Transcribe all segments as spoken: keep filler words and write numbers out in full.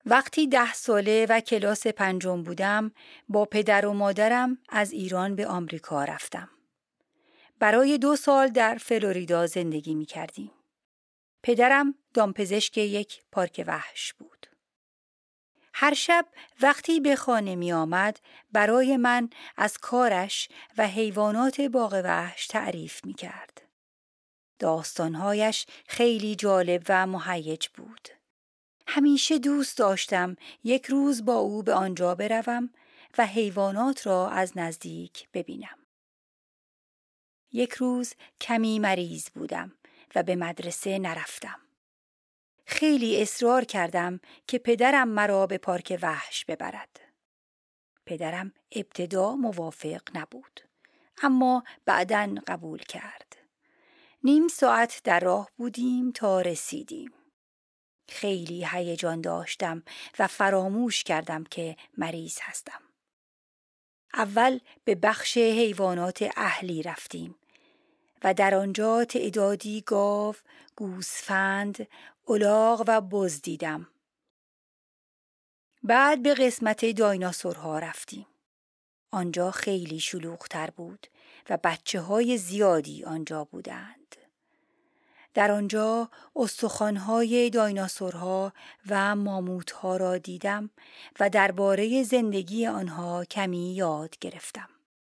وقتی ده ساله و کلاس پنجم بودم با پدر و مادرم از ایران به آمریکا رفتم. برای دو سال در فلوریدا زندگی می کردیم. پدرم دامپزشک یک پارک وحش بود. هر شب وقتی به خانه می آمد برای من از کارش و حیوانات باغ وحش تعریف می کرد. داستانهایش خیلی جالب و مهیج بود. همیشه دوست داشتم یک روز با او به آنجا بروم و حیوانات را از نزدیک ببینم. یک روز کمی مریض بودم و به مدرسه نرفتم. خیلی اصرار کردم که پدرم مرا به پارک وحش ببرد. پدرم ابتدا موافق نبود، اما بعداً قبول کرد. نیم ساعت در راه بودیم تا رسیدیم. خیلی هیجان داشتم و فراموش کردم که مریض هستم. اول به بخش حیوانات اهلی رفتیم و در آنجا تعدادی گاو، گوسفند، الاغ و بز دیدم. بعد به قسمت دایناسورها رفتیم. آنجا خیلی شلوغ‌تر بود و بچه های زیادی آنجا بودند. در آنجا استخوان‌های دایناسورها و ماموت‌ها را دیدم و درباره زندگی آنها کمی یاد گرفتم.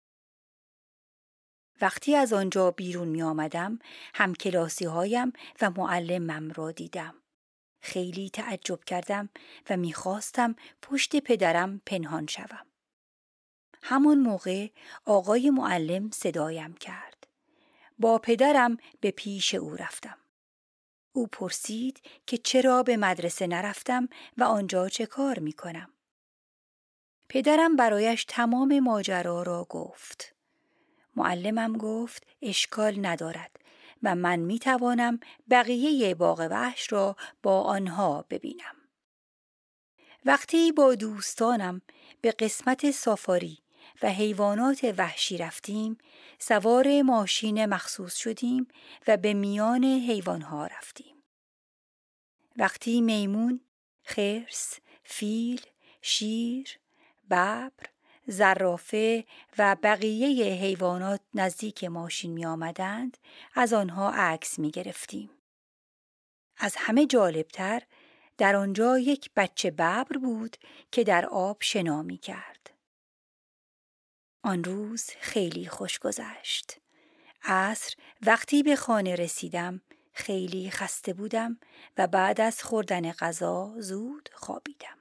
وقتی از آنجا بیرون می آمدم همکلاسی هایم و معلمم را دیدم. خیلی تعجب کردم و می خواستم پشت پدرم پنهان شوم. همان موقع آقای معلم صدایم کرد. با پدرم به پیش او رفتم. او پرسید که چرا به مدرسه نرفتم و آنجا چه کار می کنم. پدرم برایش تمام ماجرا را گفت. معلمم گفت اشکال ندارد و من می توانم بقیه باغ وحش را با آنها ببینم. وقتی با دوستانم به قسمت سافاری و حیوانات وحشی رفتیم، سوار ماشین مخصوص شدیم و به میان حیوانها رفتیم. وقتی میمون، خرس، فیل، شیر، ببر، زرافه و بقیه حیوانات نزدیک ماشین می آمدند، از آنها عکس می گرفتیم. از همه جالبتر در آنجا یک بچه ببر بود که در آب شنا می کرد. آن روز خیلی خوش گذشت. عصر وقتی به خانه رسیدم خیلی خسته بودم و بعد از خوردن غذا زود خوابیدم.